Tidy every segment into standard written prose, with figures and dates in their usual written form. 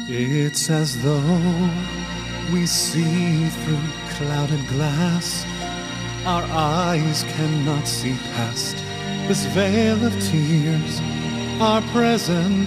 It's as though we see through clouded glass. Our eyes cannot see past this veil of tears, our present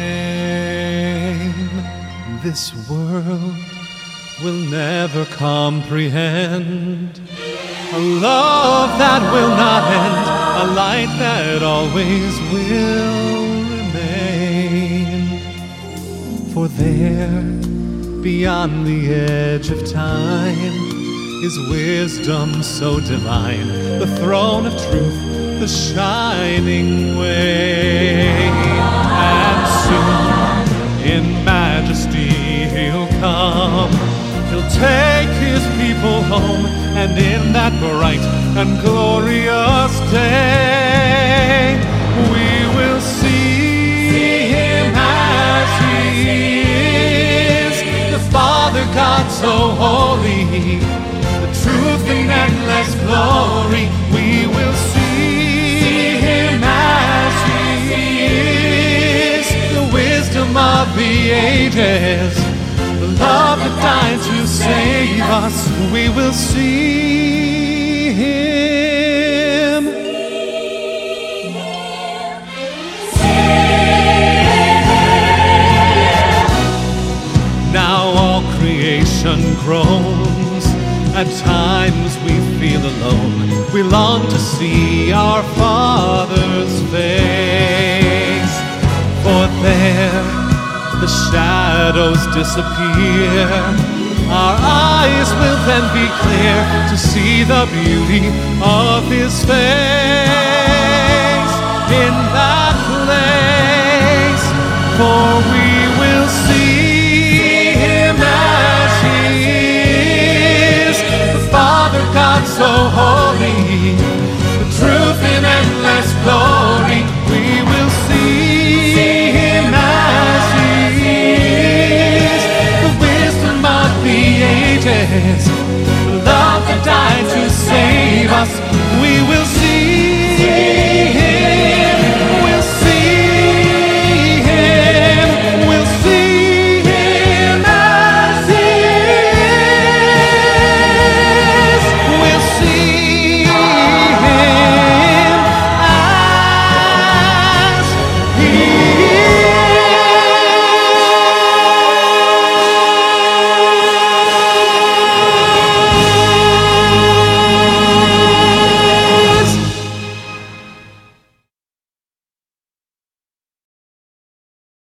pain. This world will never comprehend a love that will not end, a light that always will remain. For there, beyond the edge of time, is wisdom so divine, the throne of truth, the shining way. And soon, in majesty, he'll come. He'll take his people home, and in that bright and glorious day, we will see him as he is, the Father God so holy, the truth in endless glory. We will see him as he is, the wisdom of the ages, the love that died to save us. We will see him. Now all creation groans. At times we feel alone. We long to see our Father's face. For there the shadows disappear. Our eyes will then be clear to see the beauty of his face in that place. For we